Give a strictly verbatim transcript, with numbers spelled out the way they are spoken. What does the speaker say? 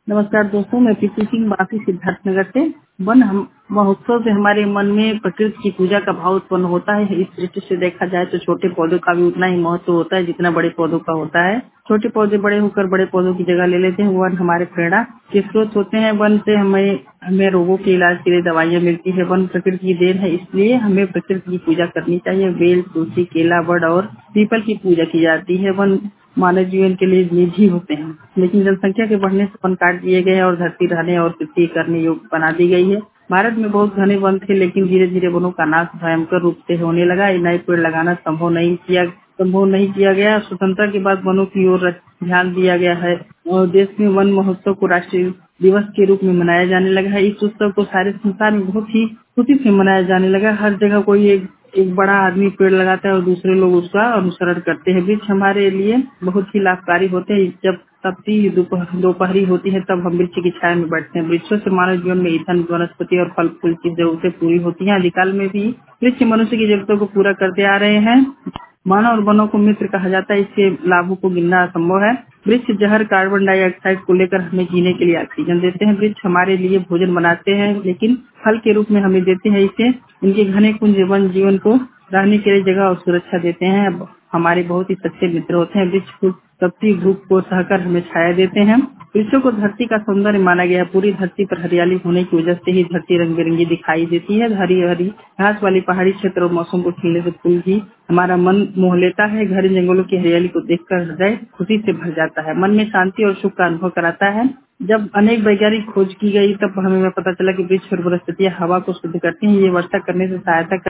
नमस्कार दोस्तों, मैं प्रीति सिंह बासी सिद्धार्थनगर से। वन हम महोत्सव से हमारे मन में प्रकृति की पूजा का भाव उत्पन्न होता है। इस दृष्टि से देखा जाए तो छोटे पौधों का भी उतना ही महत्व होता है जितना बड़े पौधों का होता है। छोटे पौधे बड़े होकर बड़े पौधों की जगह ले लेते हैं। वन हमारे प्रेरणा के स्रोत होते हैं। वन से हमें हमें रोगों के इलाज के लिए दवाइयाँ मिलती है। वन प्रकृति की देन है, इसलिए हमें प्रकृति की पूजा करनी चाहिए। बेल, तुलसी, केला, बड़ और पीपल की पूजा की जाती है। वन मानव जीवन के लिए निजी होते हैं, लेकिन जनसंख्या के बढ़ने से वन काट दिए गए हैं और धरती रहने और खेती करने योग्य बना दी गई है। भारत में बहुत घने वन थे, लेकिन धीरे धीरे वनों का नाश भयंकर रूप से होने लगा। नए पेड़ लगाना संभव नहीं किया संभव नहीं किया गया। स्वतंत्रता के बाद वनों की ओर ध्यान दिया गया है और देश में वन महोत्सव को राष्ट्रीय दिवस के रूप में मनाया जाने लगा है। इस उत्सव को सारे संसार में बहुत ही खुशी से मनाया जाने लगा। हर जगह कोई एक एक बड़ा आदमी पेड़ लगाता है और दूसरे लोग उसका अनुसरण करते हैं। वृक्ष हमारे लिए बहुत ही लाभकारी होते हैं। जब तपती दोपहरी होती है तब हम वृक्ष की छाया में बैठते हैं। वृक्षों से मानव जीवन में ईंधन, वनस्पति और फल फूल की जरूरतें पूरी होती हैं। आदिकाल में भी वृक्ष मनुष्य की जरूरतों को पूरा करते आ रहे हैं। मानव और वनों को मित्र कहा जाता है। इसके लाभों को गिनना असंभव है। वृक्ष जहर कार्बन डाइऑक्साइड को लेकर हमें जीने के लिए ऑक्सीजन देते हैं। वृक्ष हमारे लिए भोजन बनाते हैं, लेकिन फल के रूप में हमें देते हैं। इसे इनके घने कुंज वन जीवन को रहने के लिए जगह और सुरक्षा देते हैं। अब हमारे बहुत ही सच्चे मित्र होते हैं। वृक्ष खुद तपती धूप को सहकर हमें छाया देते हैं। वृक्षों को धरती का सौंदर्य माना गया है। पूरी धरती पर हरियाली होने की वजह से ही धरती रंग बिरंगी दिखाई देती है। हरी हरी घास वाली पहाड़ी क्षेत्र और मौसम को खिलने से फूल भी हमारा मन मोह लेता है। घने जंगलों की हरियाली को देखकर हृदय खुशी से भर जाता है। मन में शांति और सुख का अनुभव कराता है। जब अनेक वैज्ञानिक खोज की गई तब हमें पता चला कि वृक्ष और वनस्पतियां हवा को शुद्ध करती हैं। ये वर्षा करने से सहायता